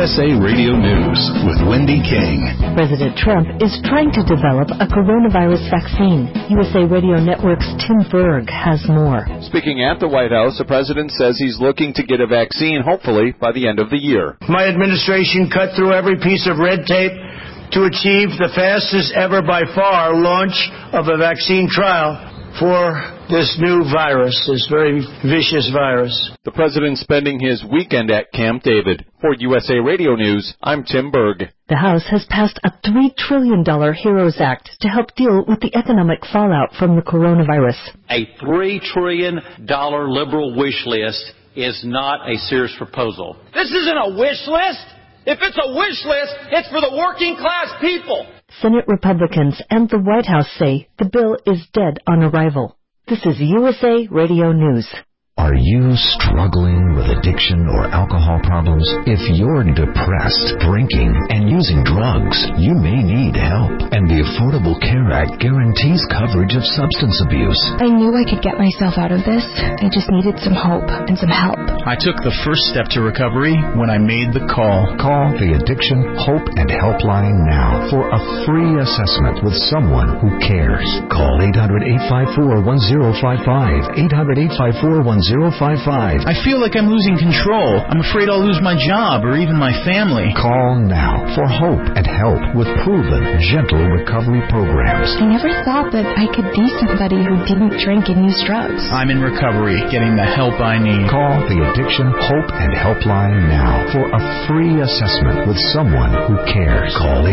USA Radio News with Wendy King. President Trump is trying to develop a coronavirus vaccine. USA Radio Network's Tim Berg has more. Speaking at the White House, the president says he's looking to get a vaccine, hopefully, by the end of the year. My administration cut through every piece of red tape to achieve the fastest ever by far launch of a vaccine trial for this new virus, this very vicious virus. The president spending his weekend at Camp David. For USA Radio News, I'm Tim Berg. The House has passed a $3 trillion HEROES Act to help deal with the economic fallout from the coronavirus. A $3 trillion liberal wish list is not a serious proposal. This isn't a wish list. If it's a wish list, it's for the working class people. Senate Republicans and the White House say the bill is dead on arrival. This is USA Radio News. Are you struggling with addiction or alcohol problems? If you're depressed, drinking, and using drugs, you may need help. And the Affordable Care Act guarantees coverage of substance abuse. I knew I could get myself out of this. I just needed some hope and some help. I took the first step to recovery when I made the call. Call the Addiction Hope and Helpline now for a free assessment with someone who cares. Call 800-854-1055. 800-854-1055. I feel like I'm losing control. I'm afraid I'll lose my job or even my family. Call now for hope and help with proven, gentle recovery programs. I never thought that I could be somebody who didn't drink and use drugs. I'm in recovery, getting the help I need. Call the Addiction Hope and Helpline now for a free assessment with someone who cares. Call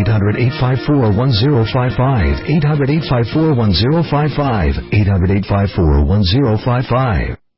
800-854-1055. 800-854-1055. 800-854-1055.